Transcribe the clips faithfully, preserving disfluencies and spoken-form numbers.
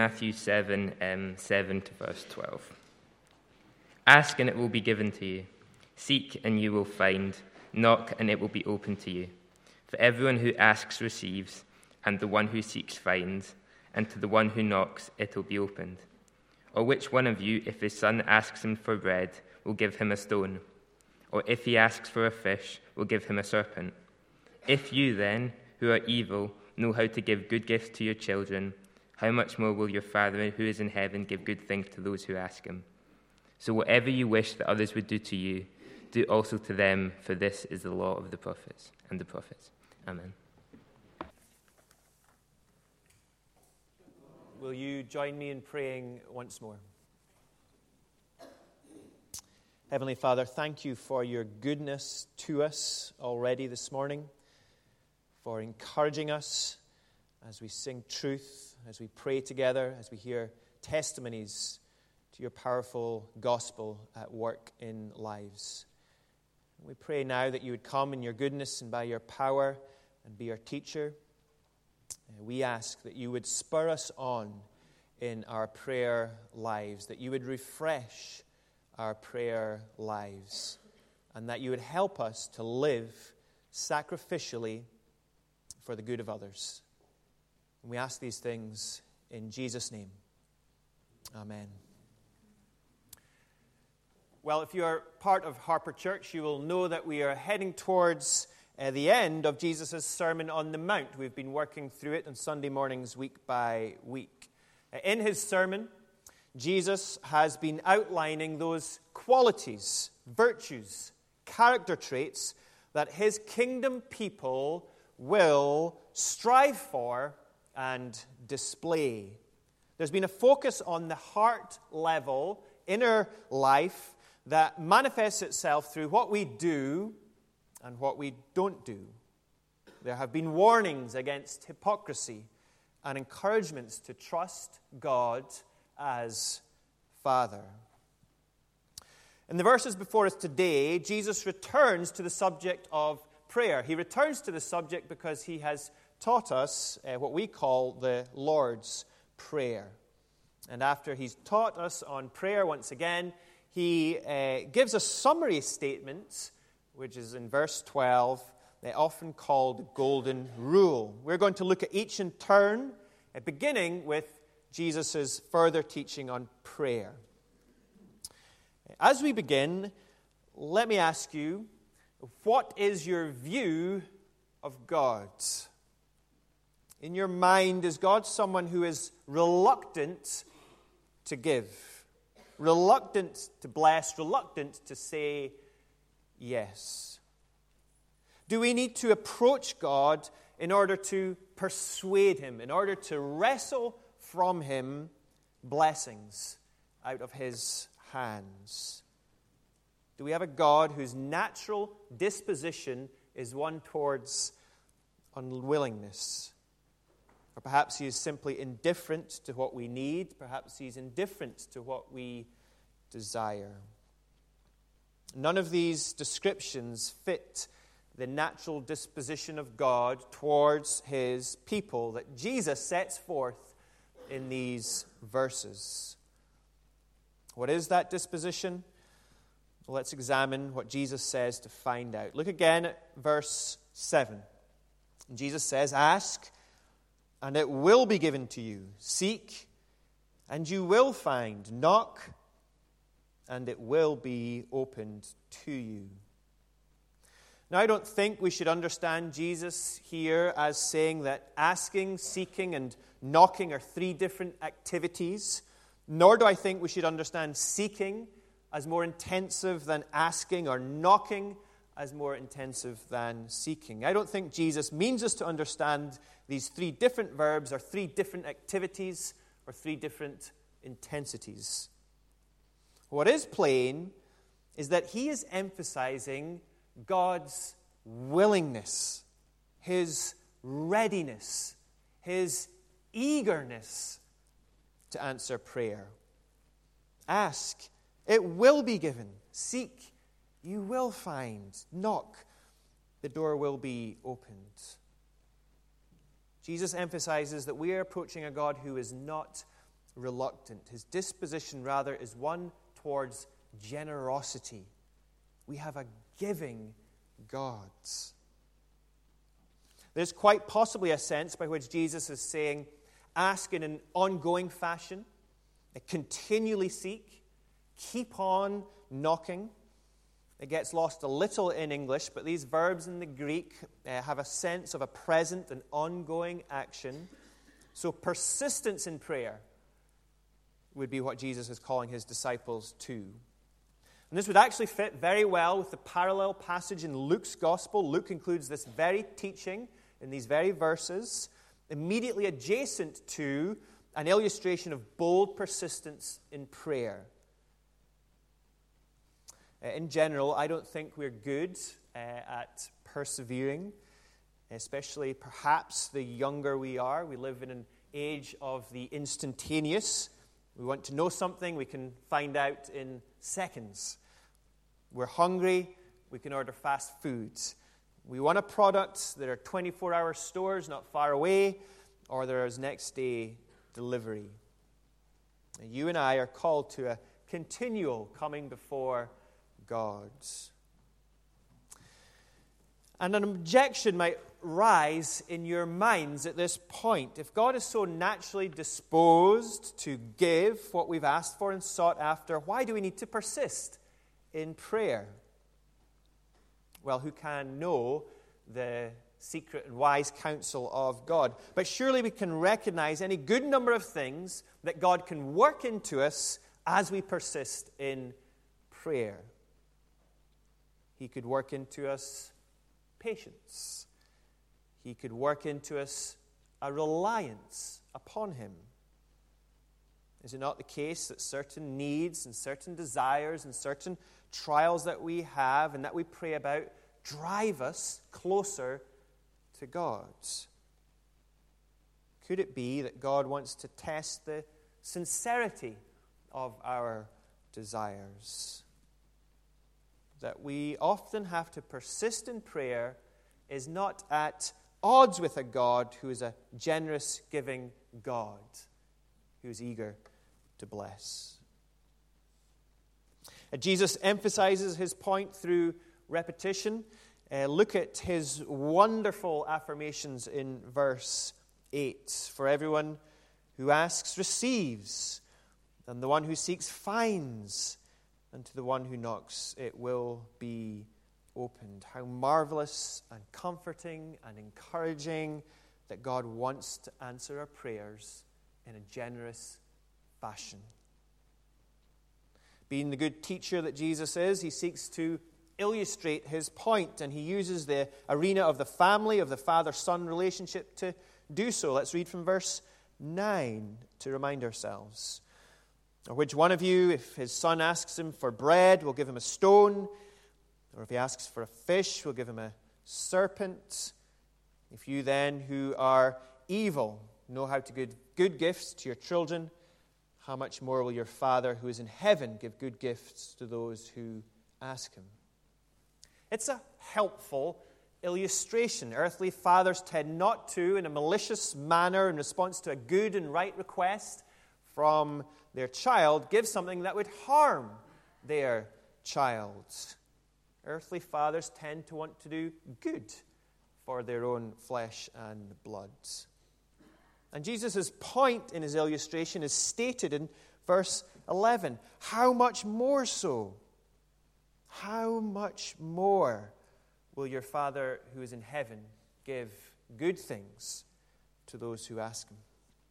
Matthew seven, um, seven to verse twelve. Ask and it will be given to you. Seek and you will find. Knock and it will be opened to you. For everyone who asks receives, and the one who seeks finds, and to the one who knocks it will be opened. Or which one of you, if his son asks him for bread, will give him a stone? Or if he asks for a fish, will give him a serpent? If you then, who are evil, know how to give good gifts to your children, how much more will your Father who is in heaven give good things to those who ask him? So whatever you wish that others would do to you, do also to them, for this is the law of the prophets and the prophets. Amen. Will you join me in praying once more? Heavenly Father, thank you for your goodness to us already this morning, for encouraging us as we sing truth, as we pray together, as we hear testimonies to your powerful gospel at work in lives. We pray now that you would come in your goodness and by your power and be our teacher. We ask that you would spur us on in our prayer lives, that you would refresh our prayer lives, and that you would help us to live sacrificially for the good of others. And we ask these things in Jesus' name. Amen. Well, if you are part of Harper Church, you will know that we are heading towards uh, the end of Jesus' Sermon on the Mount. We've been working through it on Sunday mornings week by week. Uh, in his sermon, Jesus has been outlining those qualities, virtues, character traits that his kingdom people will strive for and display. There's been a focus on the heart level, inner life, that manifests itself through what we do and what we don't do. There have been warnings against hypocrisy and encouragements to trust God as Father. In the verses before us today, Jesus returns to the subject of prayer. He returns to the subject because he has taught us uh, what we call the Lord's Prayer. And after he's taught us on prayer once again, he uh, gives a summary statement, which is in verse twelve, they often called the Golden Rule. We're going to look at each in turn, uh, beginning with Jesus' further teaching on prayer. As we begin, let me ask you, what is your view of God? In your mind, is God someone who is reluctant to give, reluctant to bless, reluctant to say yes? Do we need to approach God in order to persuade him, in order to wrestle from him blessings out of his hands? Do we have a God whose natural disposition is one towards unwillingness? Or perhaps he is simply indifferent to what we need. Perhaps he's indifferent to what we desire. None of these descriptions fit the natural disposition of God towards his people that Jesus sets forth in these verses. What is that disposition? Well, let's examine what Jesus says to find out. Look again at verse seven. Jesus says, "Ask, and it will be given to you. Seek, and you will find. Knock, and it will be opened to you." Now, I don't think we should understand Jesus here as saying that asking, seeking, and knocking are three different activities. Nor do I think we should understand seeking as more intensive than asking, or knocking as more intensive than seeking. I don't think Jesus means us to understand these three different verbs, or three different activities, or three different intensities. What is plain is that he is emphasizing God's willingness, his readiness, his eagerness to answer prayer. Ask, it will be given. Seek, you will find. Knock, the door will be opened. Jesus emphasizes that we are approaching a God who is not reluctant. His disposition, rather, is one towards generosity. We have a giving God. There's quite possibly a sense by which Jesus is saying, ask in an ongoing fashion, continually seek, keep on knocking. It gets lost a little in English, but these verbs in the Greek uh, have a sense of a present and ongoing action. So persistence in prayer would be what Jesus is calling his disciples to. And this would actually fit very well with the parallel passage in Luke's Gospel. Luke includes this very teaching in these very verses, immediately adjacent to an illustration of bold persistence in prayer. In general, I don't think we're good uh, at persevering, especially perhaps the younger we are. We live in an age of the instantaneous. We want to know something, we can find out in seconds. We're hungry, we can order fast foods. We want a product, there are twenty-four hour stores not far away, or there is next day delivery. And you and I are called to a continual coming before God. And an objection might rise in your minds at this point. If God is so naturally disposed to give what we've asked for and sought after, why do we need to persist in prayer? Well, who can know the secret and wise counsel of God? But surely we can recognize any good number of things that God can work into us as we persist in prayer. He could work into us patience. He could work into us a reliance upon him. Is it not the case that certain needs and certain desires and certain trials that we have and that we pray about drive us closer to God? Could it be that God wants to test the sincerity of our desires? That we often have to persist in prayer is not at odds with a God who is a generous, giving God, who is eager to bless. And Jesus emphasizes his point through repetition. Uh, look at his wonderful affirmations in verse eight. For everyone who asks receives, and the one who seeks finds, and to the one who knocks it will be opened. How marvelous and comforting and encouraging that God wants to answer our prayers in a generous fashion. Being the good teacher that Jesus is, he seeks to illustrate his point, and he uses the arena of the family, of the father-son relationship to do so. Let's read from verse nine to remind ourselves. Or which one of you, if his son asks him for bread, will give him a stone? Or if he asks for a fish, will give him a serpent? If you then, who are evil, know how to give good gifts to your children, how much more will your Father who is in heaven give good gifts to those who ask him? It's a helpful illustration. Earthly fathers tend not to, in a malicious manner, in response to a good and right request from their child, give something that would harm their child. Earthly fathers tend to want to do good for their own flesh and blood. And Jesus' point in his illustration is stated in verse eleven. How much more so? How much more will your Father who is in heaven give good things to those who ask him?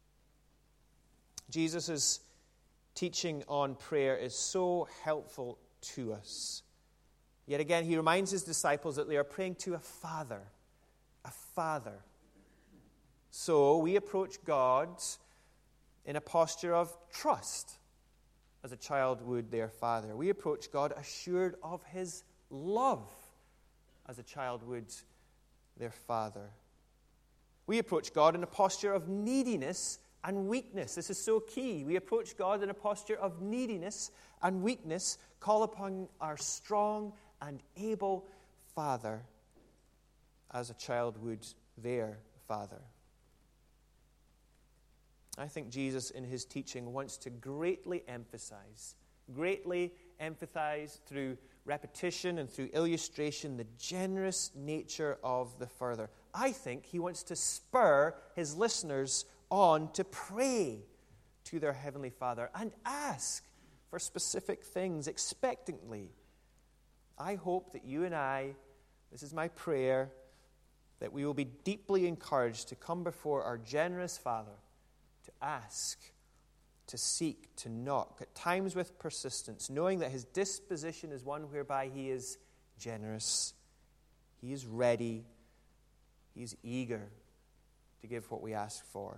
Jesus' teaching on prayer is so helpful to us. Yet again, he reminds his disciples that they are praying to a Father. A Father. So we approach God in a posture of trust, as a child would their father. We approach God assured of his love, as a child would their father. We approach God in a posture of neediness and weakness. This is so key. We approach God in a posture of neediness and weakness, call upon our strong and able Father, as a child would their father. I think Jesus in his teaching wants to greatly emphasize, greatly emphasize through repetition and through illustration the generous nature of the further. I think he wants to spur his listeners on to pray to their Heavenly Father and ask for specific things expectantly. I hope that you and I, this is my prayer, that we will be deeply encouraged to come before our generous Father, to ask, to seek, to knock, at times with persistence, knowing that his disposition is one whereby he is generous, he is ready, he is eager to give what we ask for.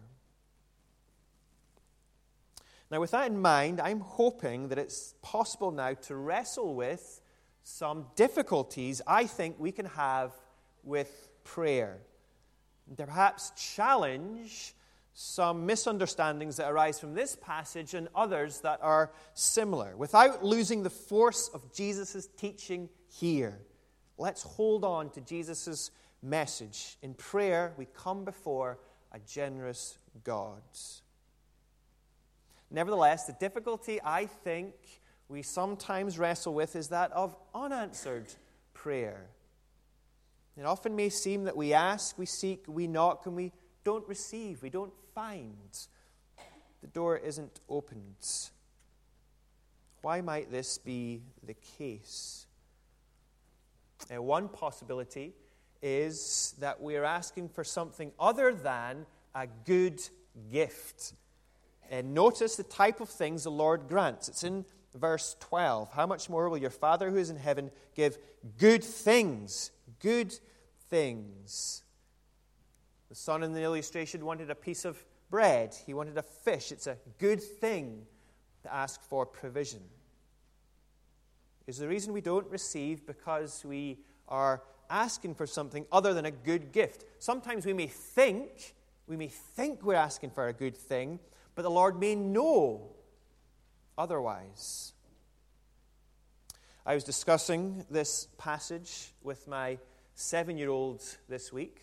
Now, with that in mind, I'm hoping that it's possible now to wrestle with some difficulties I think we can have with prayer, and to perhaps challenge some misunderstandings that arise from this passage and others that are similar. Without losing the force of Jesus' teaching here, let's hold on to Jesus' message. In prayer, we come before a generous God. Nevertheless, the difficulty I think we sometimes wrestle with is that of unanswered prayer. It often may seem that we ask, we seek, we knock, and we don't receive, we don't find. The door isn't opened. Why might this be the case? Uh, one possibility is that we are asking for something other than a good gift. And notice the type of things the Lord grants. It's in verse twelve. How much more will your Father who is in heaven give good things? Good things. The son in the illustration wanted a piece of bread. He wanted a fish. It's a good thing to ask for provision. Is the reason we don't receive because we are asking for something other than a good gift? Sometimes we may think, we may think we're asking for a good thing, but the Lord may know otherwise. I was discussing this passage with my seven-year-old this week,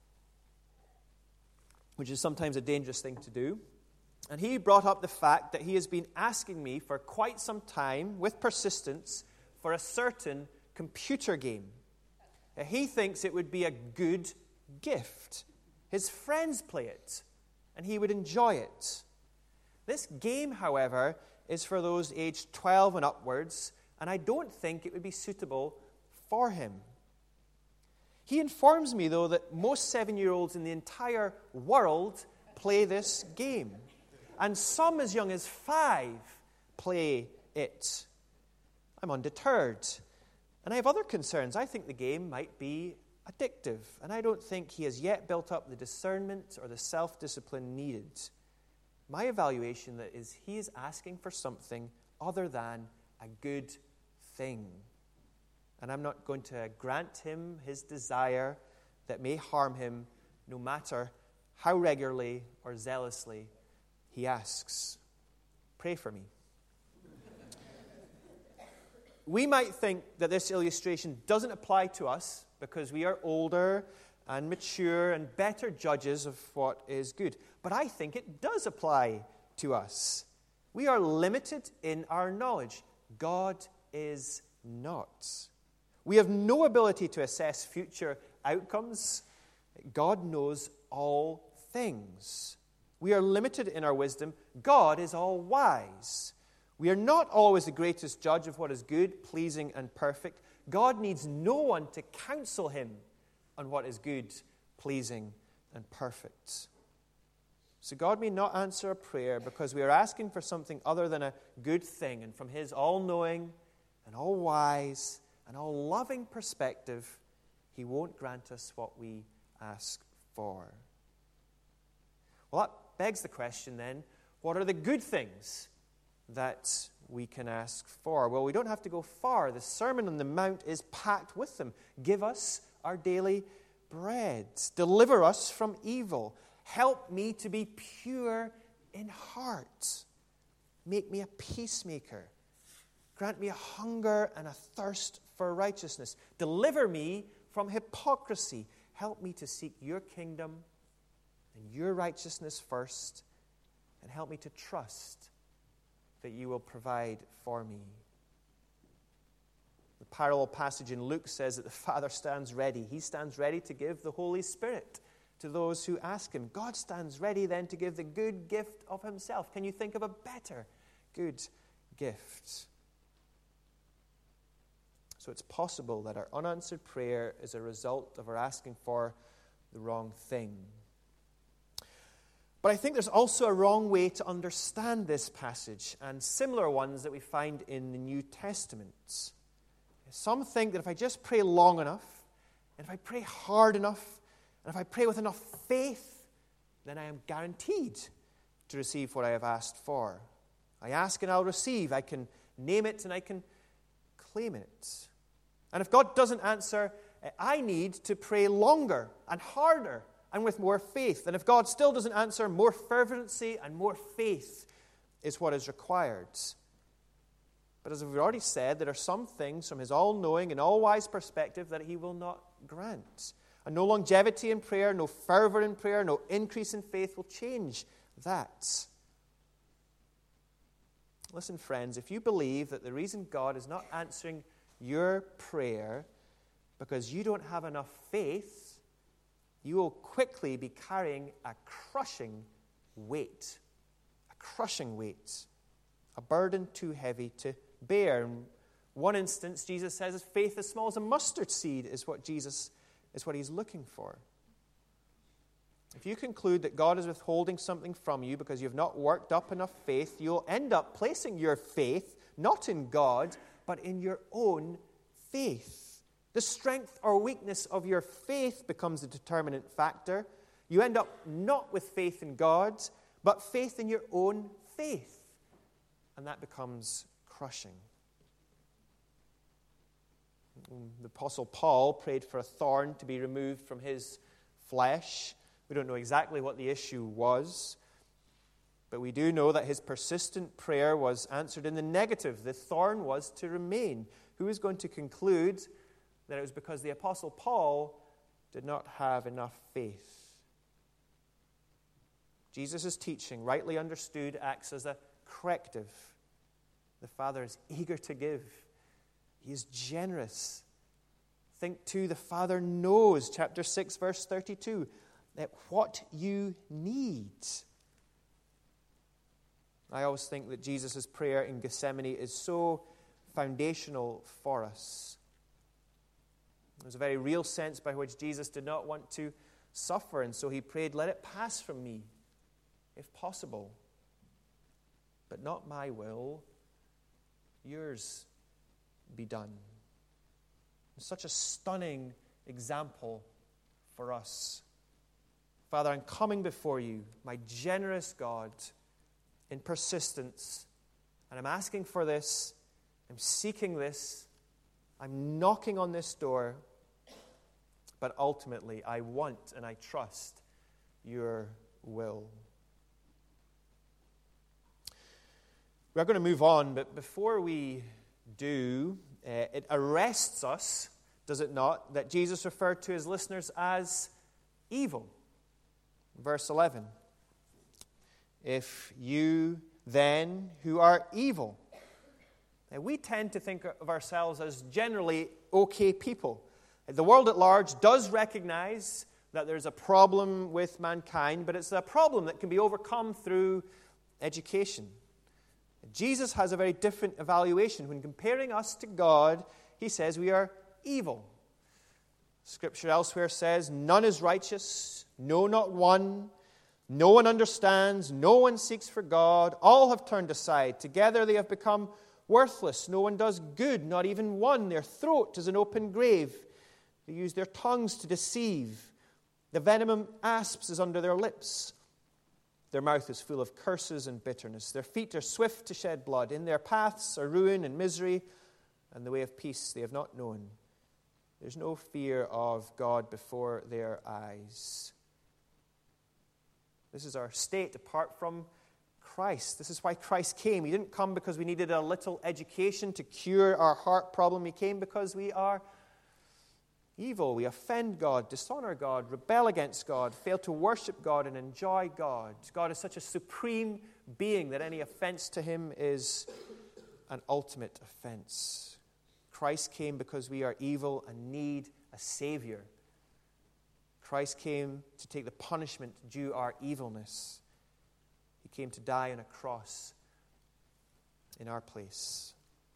which is sometimes a dangerous thing to do. And he brought up the fact that he has been asking me for quite some time, with persistence, for a certain computer game. He thinks it would be a good gift. His friends play it, and he would enjoy it. This game, however, is for those aged twelve and upwards, and I don't think it would be suitable for him. He informs me, though, that most seven-year-olds in the entire world play this game, and some as young as five play it. I'm undeterred, and I have other concerns. I think the game might be addictive, and I don't think he has yet built up the discernment or the self-discipline needed. My evaluation that is he is asking for something other than a good thing. And I'm not going to grant him his desire that may harm him, no matter how regularly or zealously he asks. Pray for me. We might think that this illustration doesn't apply to us because we are older and mature and better judges of what is good. But I think it does apply to us. We are limited in our knowledge. God is not. We have no ability to assess future outcomes. God knows all things. We are limited in our wisdom. God is all wise. We are not always the greatest judge of what is good, pleasing, and perfect. God needs no one to counsel him on what is good, pleasing, and perfect. So God may not answer a prayer because we are asking for something other than a good thing, and from his all-knowing and all-wise and all-loving perspective, he won't grant us what we ask for. Well, that begs the question then, what are the good things that we can ask for? Well, we don't have to go far. The Sermon on the Mount is packed with them. Give us our daily bread. Deliver us from evil. Help me to be pure in heart. Make me a peacemaker. Grant me a hunger and a thirst for righteousness. Deliver me from hypocrisy. Help me to seek your kingdom and your righteousness first, and help me to trust that you will provide for me. The parallel passage in Luke says that the Father stands ready. He stands ready to give the Holy Spirit to those who ask him. God stands ready then to give the good gift of himself. Can you think of a better good gift? So it's possible that our unanswered prayer is a result of our asking for the wrong thing. But I think there's also a wrong way to understand this passage and similar ones that we find in the New Testament. Some think that if I just pray long enough, and if I pray hard enough, and if I pray with enough faith, then I am guaranteed to receive what I have asked for. I ask and I'll receive. I can name it and I can claim it. And if God doesn't answer, I need to pray longer and harder and with more faith. And if God still doesn't answer, more fervency and more faith is what is required. But as we've already said, there are some things from his all-knowing and all-wise perspective that he will not grant. And no longevity in prayer, no fervor in prayer, no increase in faith will change that. Listen, friends, if you believe that the reason God is not answering your prayer because you don't have enough faith, you will quickly be carrying a crushing weight. A crushing weight. A burden too heavy to bear. In one instance, Jesus says his faith as small as a mustard seed is what Jesus is what he's looking for. If you conclude that God is withholding something from you because you've not worked up enough faith, you'll end up placing your faith not in God, but in your own faith. The strength or weakness of your faith becomes a determinant factor. You end up not with faith in God, but faith in your own faith. And that becomes crushing. The Apostle Paul prayed for a thorn to be removed from his flesh. We don't know exactly what the issue was, but we do know that his persistent prayer was answered in the negative. The thorn was to remain. Who is going to conclude that it was because the Apostle Paul did not have enough faith? Jesus' teaching, rightly understood, acts as a corrective. The Father is eager to give. He is generous. Think too, the Father knows, chapter six, verse thirty-two, that what you need. I always think that Jesus' prayer in Gethsemane is so foundational for us. There's a very real sense by which Jesus did not want to suffer, and so he prayed, "Let it pass from me, if possible. But not my will, yours be done." It's such a stunning example for us. Father, I'm coming before you, my generous God, in persistence, and I'm asking for this, I'm seeking this, I'm knocking on this door, but ultimately I want and I trust your will. We're going to move on, but before we do, uh, it arrests us, does it not, that Jesus referred to his listeners as evil. Verse eleven. If you then, who are evil. Now, we tend to think of ourselves as generally okay people. The world at large does recognize that there's a problem with mankind, but it's a problem that can be overcome through education. Jesus has a very different evaluation. When comparing us to God, he says we are evil. Scripture elsewhere says, "None is righteous, no, not one. No one understands, no one seeks for God. All have turned aside. Together they have become worthless. No one does good, not even one. Their throat is an open grave. They use their tongues to deceive. The venom of asps is under their lips. Their mouth is full of curses and bitterness. Their feet are swift to shed blood. In their paths are ruin and misery, and the way of peace they have not known. There's no fear of God before their eyes." This is our state apart from Christ. This is why Christ came. He didn't come because we needed a little education to cure our heart problem. He came because we are evil. We offend God, dishonor God, rebel against God, fail to worship God and enjoy God. God is such a supreme being that any offense to him is an ultimate offense. Christ came because we are evil and need a Savior. Christ came to take the punishment due our evilness. He came to die on a cross in our place.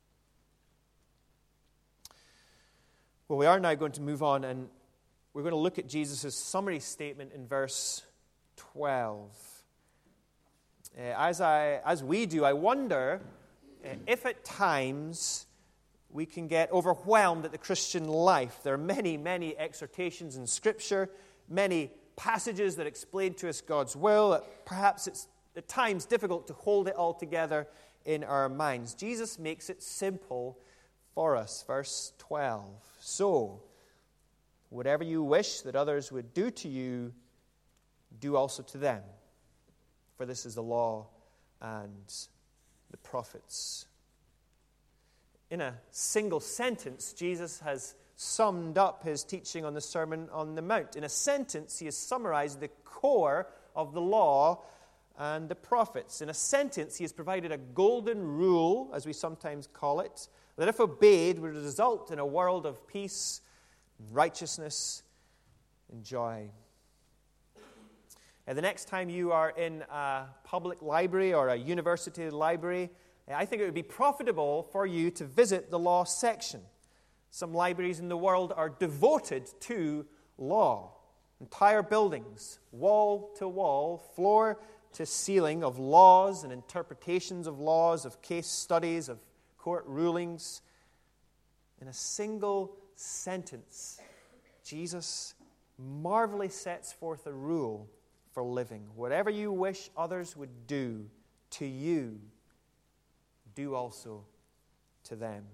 Well, we are now going to move on, and we're going to look at Jesus' summary statement in verse twelve. Uh, as, I, as we do, I wonder uh, if at times we can get overwhelmed at the Christian life. There are many, many exhortations in Scripture, many passages that explain to us God's will. Perhaps it's at times difficult to hold it all together in our minds. Jesus makes it simple for us. Verse twelve. So, whatever you wish that others would do to you, do also to them. For this is the law and the prophets. In a single sentence, Jesus has summed up his teaching on the Sermon on the Mount. In a sentence, he has summarized the core of the law and the prophets. In a sentence, he has provided a golden rule, as we sometimes call it, that if obeyed would result in a world of peace, righteousness, and joy. And the next time you are in a public library or a university library, I think it would be profitable for you to visit the law section. Some libraries in the world are devoted to law. Entire buildings, wall to wall, floor to ceiling, of laws and interpretations of laws, of case studies, of court rulings. In a single sentence, Jesus marvelously sets forth a rule for living. Whatever you wish others would do to you, do also to them.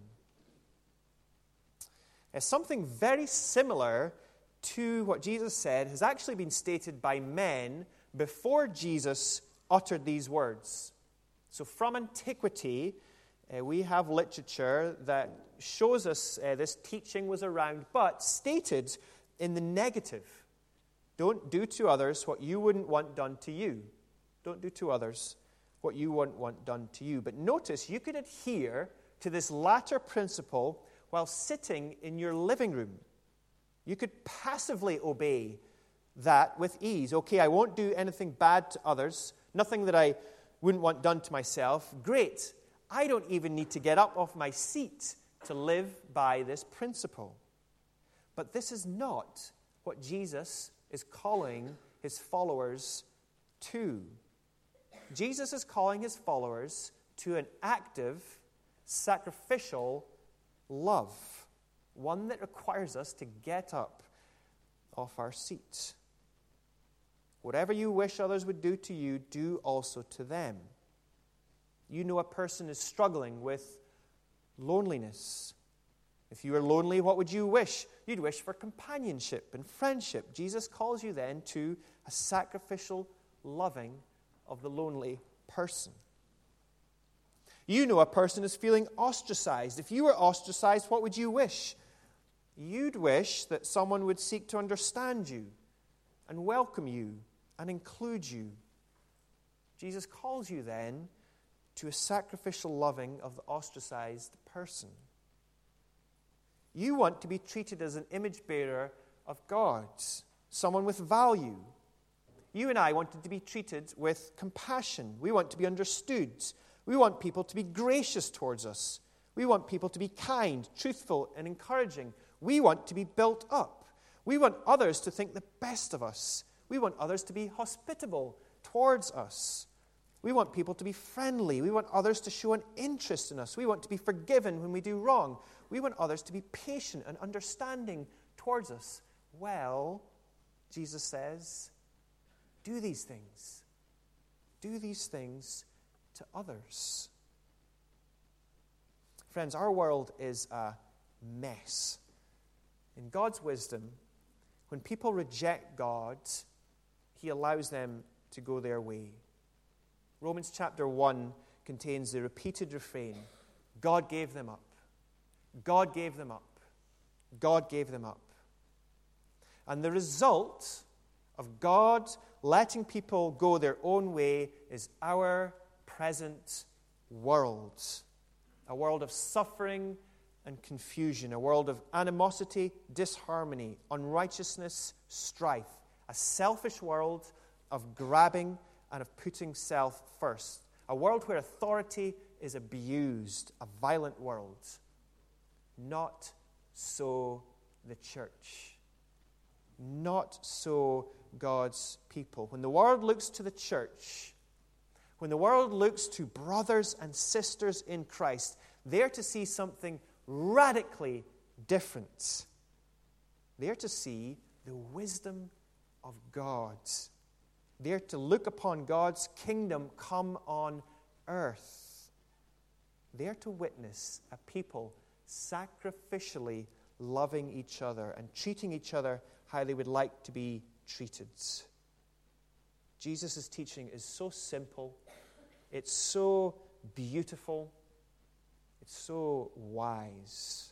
As something very similar to what Jesus said has actually been stated by men before Jesus uttered these words. So from antiquity, uh, we have literature that shows us uh, this teaching was around, but stated in the negative. Don't do to others what you wouldn't want done to you. Don't do to others what you wouldn't want done to you. But notice, you could adhere to this latter principle while sitting in your living room. You could passively obey that with ease. Okay, I won't do anything bad to others, nothing that I wouldn't want done to myself. Great. I don't even need to get up off my seat to live by this principle. But this is not what Jesus is calling his followers to. Jesus is calling his followers to an active, sacrificial love, one that requires us to get up off our seats. Whatever you wish others would do to you, do also to them. You know a person is struggling with loneliness. If you were lonely, what would you wish? You'd wish for companionship and friendship. Jesus calls you then to a sacrificial loving of the lonely person. You know a person is feeling ostracized. If you were ostracized, what would you wish? You'd wish that someone would seek to understand you and welcome you and include you. Jesus calls you then to a sacrificial loving of the ostracized person. You want to be treated as an image bearer of God, someone with value. You and I wanted to be treated with compassion. We want to be understood. We want people to be gracious towards us. We want people to be kind, truthful, and encouraging. We want to be built up. We want others to think the best of us. We want others to be hospitable towards us. We want people to be friendly. We want others to show an interest in us. We want to be forgiven when we do wrong. We want others to be patient and understanding towards us. Well, Jesus says, do these things. Do these things to others. Friends, our world is a mess. In God's wisdom, when people reject God, he allows them to go their way. Romans chapter one contains the repeated refrain, God gave them up. God gave them up. God gave them up. And the result of God letting people go their own way is our present world. A world of suffering and confusion, a world of animosity, disharmony, unrighteousness, strife, a selfish world of grabbing and of putting self first, a world where authority is abused, a violent world. Not so the church. Not so God's people. When the world looks to the church, when the world looks to brothers and sisters in Christ, they're to see something radically different. They're to see the wisdom of God. They're to look upon God's kingdom come on earth. They're to witness a people sacrificially loving each other and treating each other how they would like to be treated. Jesus' teaching is so simple. It's so beautiful. It's so wise.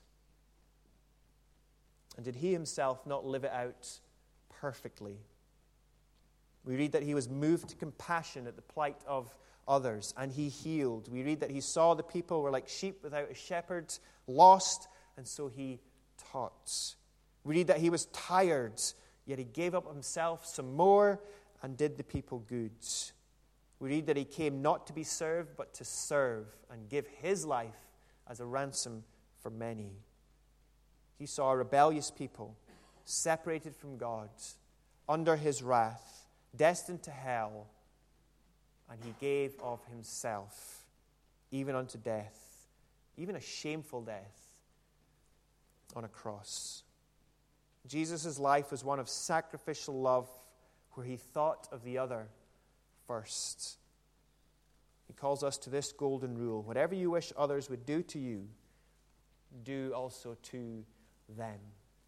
And did he himself not live it out perfectly? We read that he was moved to compassion at the plight of others, and he healed. We read that he saw the people were like sheep without a shepherd, lost, and so he taught. We read that he was tired, yet he gave up himself some more and did the people good. We read that he came not to be served, but to serve and give his life as a ransom for many. He saw a rebellious people separated from God, under his wrath, destined to hell, and he gave of himself, even unto death, even a shameful death on a cross. Jesus' life was one of sacrificial love, where he thought of the other first. He calls us to this golden rule: whatever you wish others would do to you, do also to them.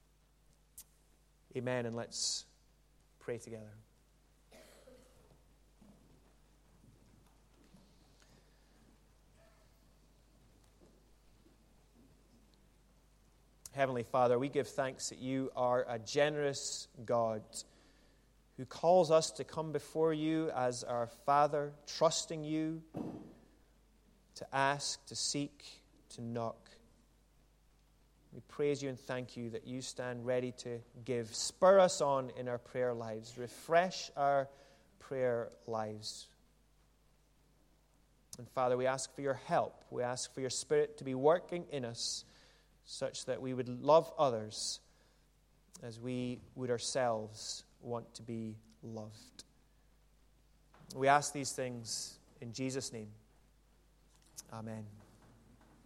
Amen, and let's pray together. Heavenly Father, we give thanks that you are a generous God who calls us to come before you as our Father, trusting you, to ask, to seek, to knock. We praise you and thank you that you stand ready to give. Spur us on in our prayer lives. Refresh our prayer lives. And Father, we ask for your help. We ask for your Spirit to be working in us, such that we would love others as we would ourselves want to be loved. We ask these things in Jesus' name. Amen.